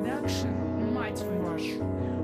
Продакшн, мать вашу.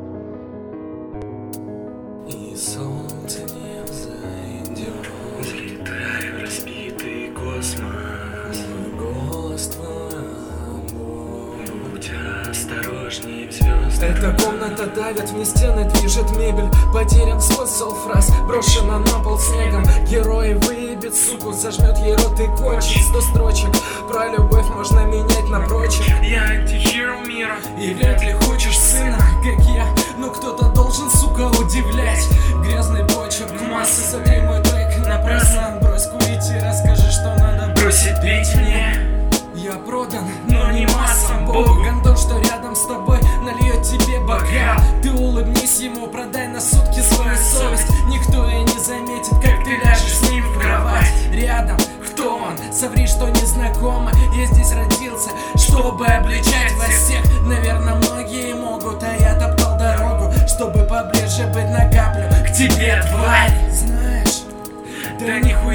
И солнце не взойдет, взлетаю в разбитый космос. голос твой, Будь осторожней в звездах. эта комната давит, вне стены движет мебель. Потерян смысл фраз, брошена на пол снегом. Герой выебет суку, зажмет ей рот и кончит. 100 строчек про любовь можно менять на прочих. Я антихиро мира. И вряд ли хочешь сына, как я, но кто-то должен, сука, удивлять. Грязный почерк, массы, сотри мой трек напрасно. Брось курить и расскажи, что надо Бросить бить мне. Я продан, но не массам, Богу. Гондон, что рядом с тобой, нальет тебе бокал. Ты улыбнись ему, продай на сутки свою совесть. Никто и не заметит, как ты ляжешь с ним в кровать. Рядом, кто он? Соври, что незнакомо. Я здесь родился, чтобы обличать вас всех. Наверное, многие могут, а я топтал дорогу, чтобы поближе быть на каплю к тебе, тварь. Знаешь, Да нихуя